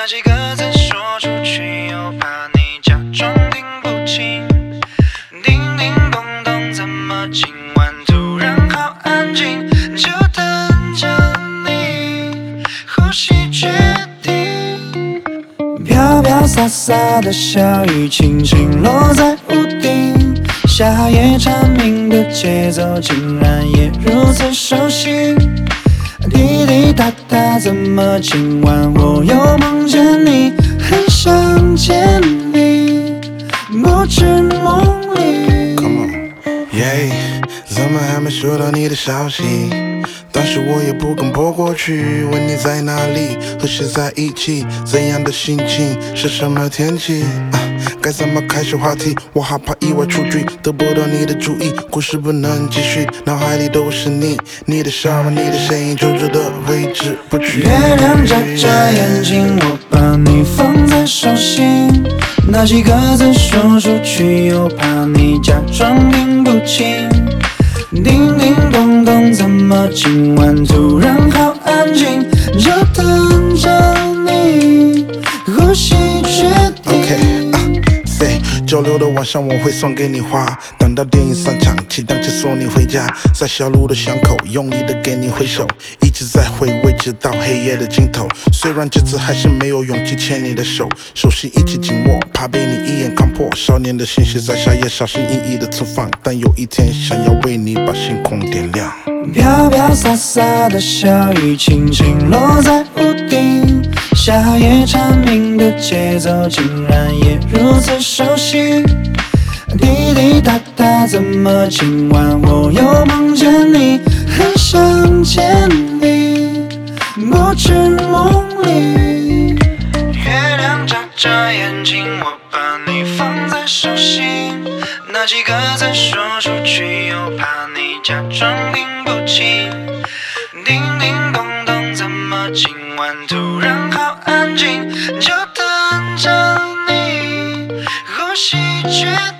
那几个字说出去又怕你假装听不清，叮叮咚咚怎么今晚突然好安静，就等着你呼吸决定。飘飘洒洒的小雨轻轻落在屋顶，夏夜蝉鸣的节奏竟然也如此熟悉，滴滴答答怎么今晚我又梦见你，很想见你，不知梦里。 Come on, yeah， 怎么还没收到你的消息？当时我也不敢拨过去，问你在哪里，和谁在一起，怎样的心情，是什么天气啊？该怎么开始话题？我好怕意外出局，得不到你的注意，故事不能继续，脑海里都是你，你的笑容，你的身影，久久的挥之不去。 月亮眨眨眼睛，我把你放在手心，那几个字说出去又怕你假装听不清，叮叮咚咚怎么今晚突然好安静，就等着你呼吸决定。 周六的晚上我会送给你花，等到电影散场，骑单车送你回家，在小路的巷口用力的给你挥手，一直在回味直到黑夜的尽头。虽然这次还是没有勇气牵你的手，手心一起紧握，怕被你一眼看破。少年的心事在夏夜小心翼翼的存放，但有一天想要为你把星空点亮。 飘飘洒洒的小雨轻轻落在屋顶，夏夜蝉鸣的节奏竟然也如此熟悉，滴滴答答怎么今晚我又梦见你，很想见你，不知梦里。月亮眨眨眼睛，我把你放在手心，那几个字说出去又怕你假装听不清，叮叮咚咚怎么今晚突然好安静，就等着你呼吸决定。